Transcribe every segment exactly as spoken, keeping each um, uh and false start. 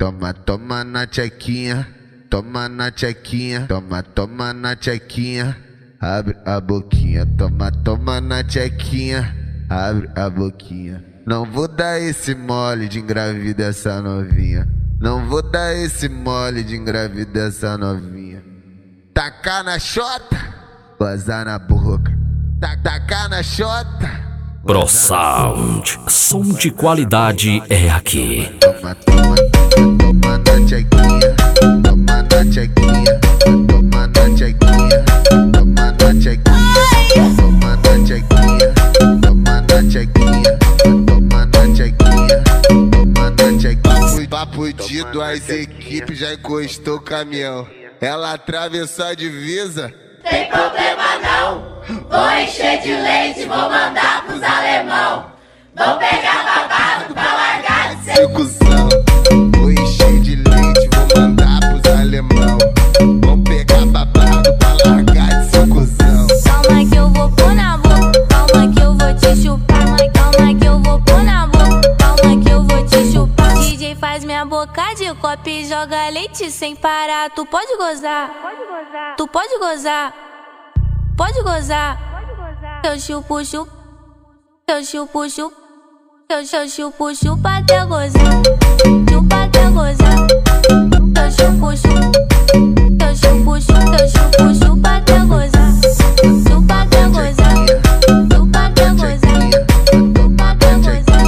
toma, toma na tchequinha, toma na tchequinha, toma, toma na tchequinha, abre a boquinha, toma, toma na tchequinha, abre a boquinha. Não vou dar esse mole de engravidar essa novinha, não vou dar esse mole de engravidar essa novinha. Tacar na chota, gozar na boca, tacar na chota. Pro Sound, som de qualidade é aqui. Toma, toma, toma na tchequinha, toma na tchequinha, toma na tchequinha, toma na tchequinha, toma na tchequinha, toma na tchequinha, toma na tchequinha, toma na tchequinha. Papo de duas equipes, já encostou o caminhão. Ela atravessou a divisa. Tem problema não, vou encher de leite, vou mandar pros alemão. Vou pegar babado pra largar de ser cuzão. Vou encher de leite, vou mandar pros alemão. Vou pegar babado pra largar de ser cuzão. Calma que eu vou pôr na boca, calma que eu vou te chupar. Calma que eu vou pôr na boca, calma que eu vou te chupar. D J faz minha boca de copo e joga leite sem parar. Tu pode gozar, tu pode gozar, pode gozar. Eu chupo, chupo, eu chupo, chupo, eu chupo, chupo até gozar, chupa até gozar. Eu chupo, chupo, eu chupo, chupo, eu chupo, chupa até gozar, chupa até gozar, chupa até gozar, chupa até gozar.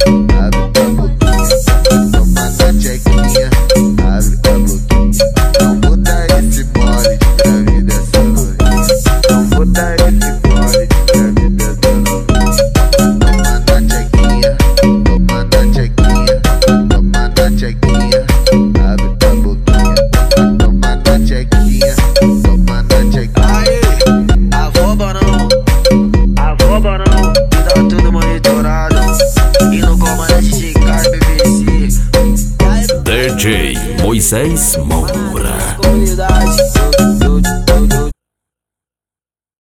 Toma na tchequinha, abre a boquinha. Não vou dar esse mole de engravidar essa novinha, não vou dar esse mole de engravidar essa novinha. Toma na tchequinha, toma na tchequinha, toma na tchequinha, abre a boquinha. Toma na tchequinha, toma na tchequinha. Aê, afoba não, afoba não, me dá tudo monitorado e não coma na X K B B C. D J Moisés Moura. Comunidade, eu